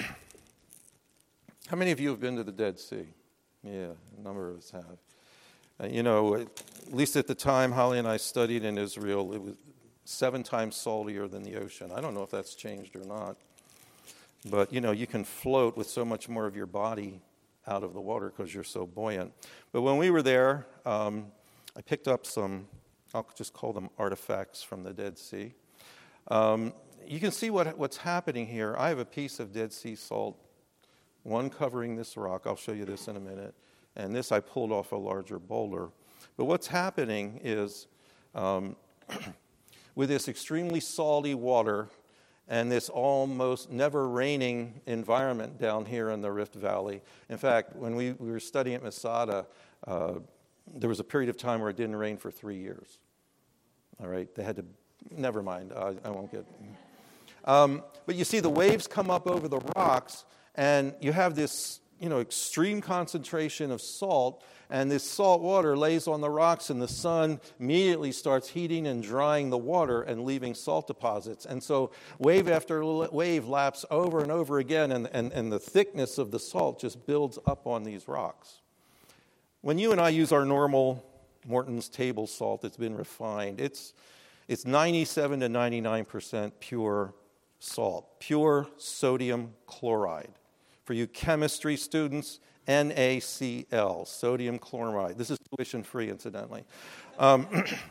how many of you have been to the Dead Sea? Yeah, a number of us have. Uh, you know, at least at the time Holly and I studied in Israel, it was seven times saltier than the ocean. I don't know if that's changed or not. But, you know, you can float with so much more of your body out of the water because you're so buoyant. But when we were there, um, I picked up some, I'll just call them artifacts from the Dead Sea. Um, you can see what what's happening here. I have a piece of Dead Sea salt, one covering this rock. I'll show you this in a minute. And this I pulled off a larger boulder. But what's happening is um, with this extremely salty water and this almost never raining environment down here in the Rift Valley. In fact, when we, we were studying at Masada, uh, there was a period of time where it didn't rain for three years. All right, they had to, never mind, I, I won't get. Um, but you see the waves come up over the rocks, and you have this, you know, extreme concentration of salt, and this salt water lays on the rocks, and the sun immediately starts heating and drying the water and leaving salt deposits. And so wave after wave laps over and over again, and, and, and the thickness of the salt just builds up on these rocks. When you and I use our normal Morton's table salt that's been refined, it's, it's ninety-seven to ninety-nine percent pure salt, pure sodium chloride. For you chemistry students, N A C L, sodium chloride. This is tuition free, incidentally. Um,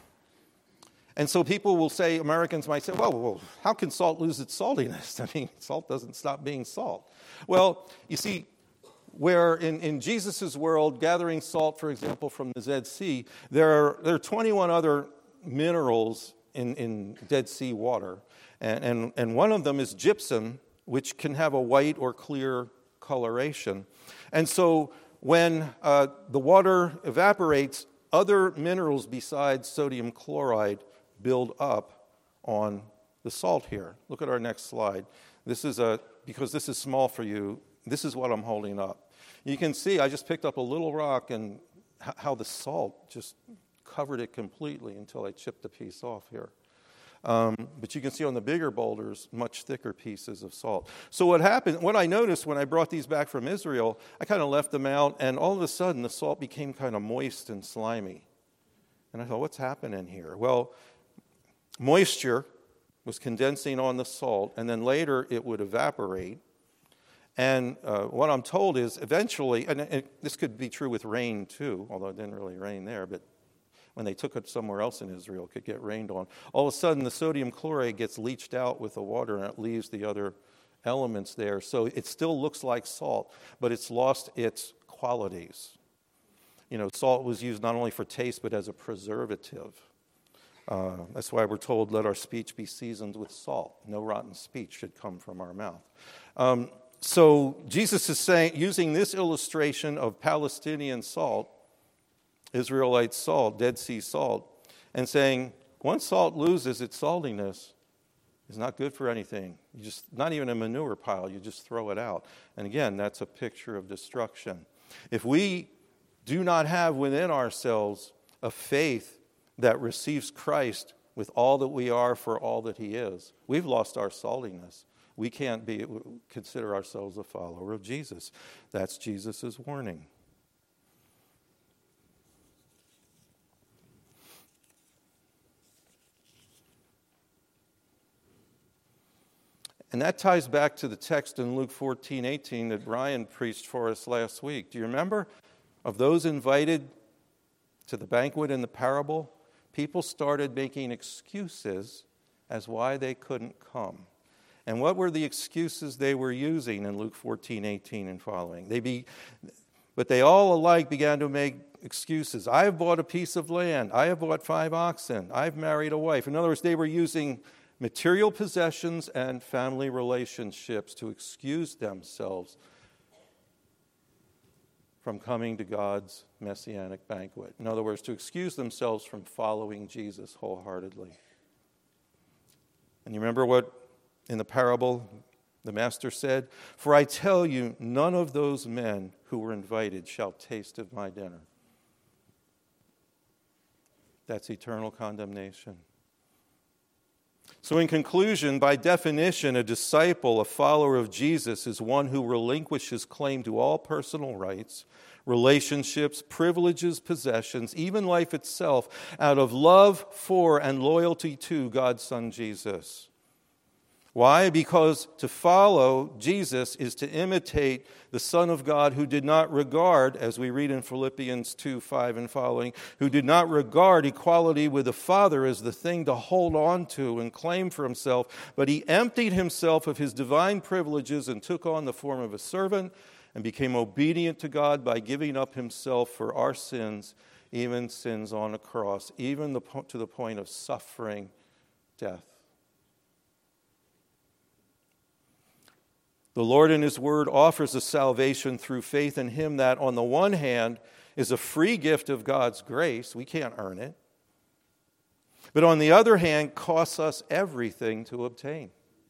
and so people will say, Americans might say, well, well, how can salt lose its saltiness? I mean, salt doesn't stop being salt. Well, you see, where in, in Jesus' world, gathering salt, for example, from the Dead Sea, there are, there are twenty-one other minerals in, in Dead Sea water. And, and, and one of them is gypsum, which can have a white or clear coloration. And so when uh, the water evaporates, other minerals besides sodium chloride build up on the salt here. Look at our next slide. This is a, because this is small for you, this is what I'm holding up. You can see I just picked up a little rock and h- how the salt just covered it completely until I chipped a piece off here. Um, but you can see on the bigger boulders, much thicker pieces of salt. So what happened, what I noticed when I brought these back from Israel, I kind of left them out, and all of a sudden the salt became kind of moist and slimy. And I thought, what's happening here? Well, moisture was condensing on the salt, and then later it would evaporate. And uh, what I'm told is eventually, and it, this could be true with rain too, although it didn't really rain there, but when they took it somewhere else in Israel, it could get rained on. All of a sudden, the sodium chloride gets leached out with the water, and it leaves the other elements there. So it still looks like salt, but it's lost its qualities. You know, salt was used not only for taste, but as a preservative. Uh, that's why we're told, let our speech be seasoned with salt. No rotten speech should come from our mouth. Um, so Jesus is saying, using this illustration of Palestinian salt, Israelite salt, Dead Sea salt, and saying, once salt loses its saltiness, is not good for anything. You just, not even a manure pile, you just throw it out. And again, that's a picture of destruction. If we do not have within ourselves a faith that receives Christ with all that we are for all that he is, we've lost our saltiness. We can't be consider ourselves a follower of Jesus. That's Jesus' warning. And that ties back to the text in Luke fourteen eighteen that Brian preached for us last week. Do you remember? Of those invited to the banquet in the parable, people started making excuses as why they couldn't come. And what were the excuses they were using in Luke fourteen eighteen and following? They be, but they all alike began to make excuses. I have bought a piece of land. I have bought five oxen. I've married a wife. In other words, they were using material possessions and family relationships to excuse themselves from coming to God's messianic banquet. In other words, to excuse themselves from following Jesus wholeheartedly. And you remember what in the parable the master said? For I tell you, none of those men who were invited shall taste of my dinner. That's eternal condemnation. So in conclusion, by definition, a disciple, a follower of Jesus, is one who relinquishes claim to all personal rights, relationships, privileges, possessions, even life itself, out of love for and loyalty to God's Son Jesus. Why? Because to follow Jesus is to imitate the Son of God who did not regard, as we read in Philippians two, five and following, who did not regard equality with the Father as the thing to hold on to and claim for himself, but he emptied himself of his divine privileges and took on the form of a servant and became obedient to God by giving up himself for our sins, even sins on a cross, even the, to the point of suffering death. The Lord in his word offers us salvation through faith in him that, on the one hand, is a free gift of God's grace. We can't earn it. But on the other hand, costs us everything to obtain.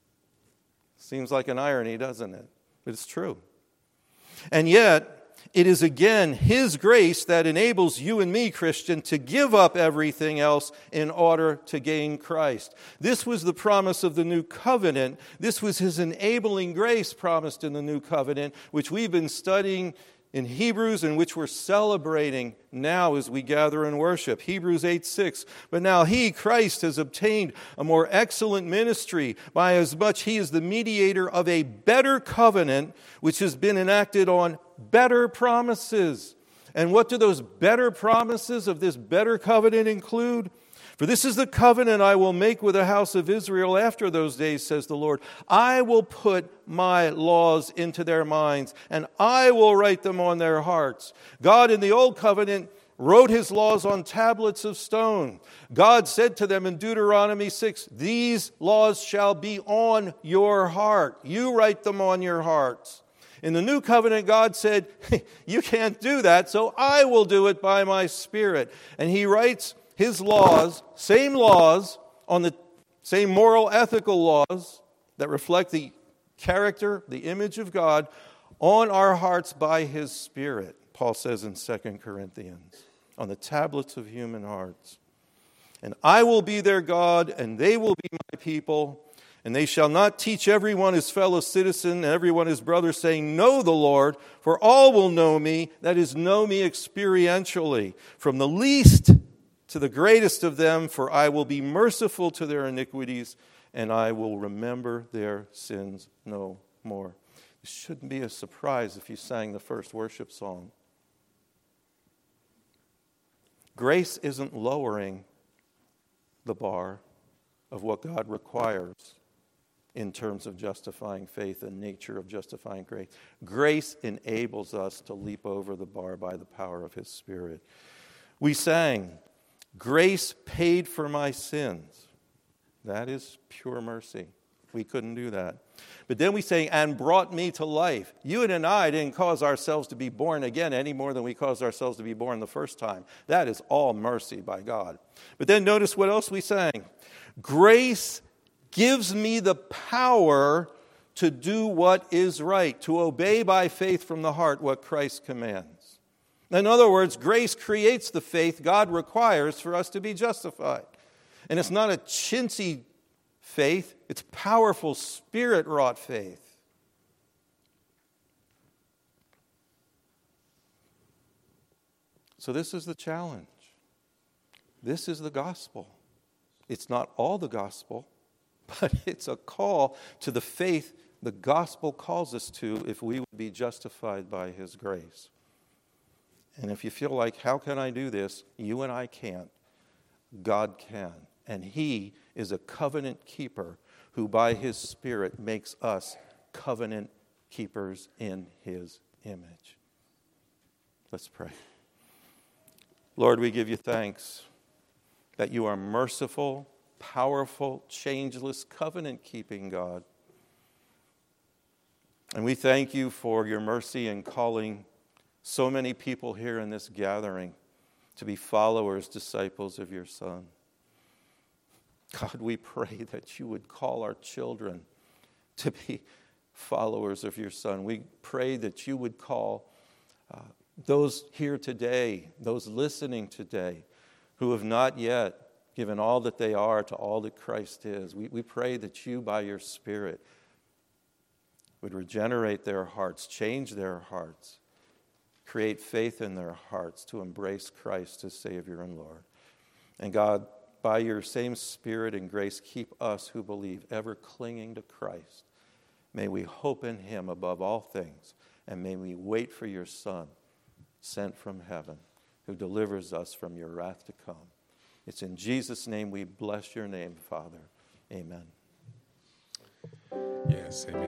Seems like an irony, doesn't it? But it's true. And yet, it is again his grace that enables you and me, Christian, to give up everything else in order to gain Christ. This was the promise of the new covenant. This was his enabling grace promised in the new covenant, which we've been studying in Hebrews and which we're celebrating now as we gather in worship. Hebrews eight six. But now he, Christ, has obtained a more excellent ministry by as much he is the mediator of a better covenant, which has been enacted on better promises. And what do those better promises of this better covenant include? For this is the covenant I will make with the house of Israel after those days, says the Lord. I will put my laws into their minds, and I will write them on their hearts. God in the old covenant wrote his laws on tablets of stone. God said to them in Deuteronomy six, these laws shall be on your heart. You write them on your hearts. In the new covenant, God said, you can't do that, so I will do it by my Spirit. And he writes his laws, same laws, on the same moral, ethical laws that reflect the character, the image of God, on our hearts by his Spirit, Paul says in Second Corinthians, on the tablets of human hearts. And I will be their God, and they will be my people. And they shall not teach everyone his fellow citizen and everyone his brother, saying, know the Lord, for all will know me, that is, know me experientially, from the least to the greatest of them, for I will be merciful to their iniquities, and I will remember their sins no more. It shouldn't be a surprise if you sang the first worship song. Grace isn't lowering the bar of what God requires in terms of justifying faith and nature of justifying grace. Grace enables us to leap over the bar by the power of his Spirit. We sang, grace paid for my sins. That is pure mercy. We couldn't do that. But then we say, and brought me to life. You and I didn't cause ourselves to be born again any more than we caused ourselves to be born the first time. That is all mercy by God. But then notice what else we sang. Grace gives me the power to do what is right, to obey by faith from the heart what Christ commands. In other words, grace creates the faith God requires for us to be justified. And it's not a chintzy faith, it's powerful, Spirit-wrought faith. So this is the challenge. This is the gospel. It's not all the gospel, but it's a call to the faith the gospel calls us to if we would be justified by His grace. And if you feel like, how can I do this? You and I can't. God can. And He is a covenant keeper who by His Spirit makes us covenant keepers in His image. Let's pray. Lord, we give you thanks that you are merciful, powerful, changeless, covenant-keeping God. And we thank you for your mercy in calling so many people here in this gathering to be followers, disciples of your Son. God, we pray that you would call our children to be followers of your Son. We pray that you would call uh, those here today, those listening today, who have not yet given all that they are to all that Christ is. We, we pray that you, by your Spirit, would regenerate their hearts, change their hearts, create faith in their hearts to embrace Christ as Savior and Lord. And God, by your same Spirit and grace, keep us who believe ever clinging to Christ. May we hope in Him above all things, and may we wait for your Son, sent from heaven, who delivers us from your wrath to come. It's in Jesus' name we bless your name, Father. Amen. Yes, amen.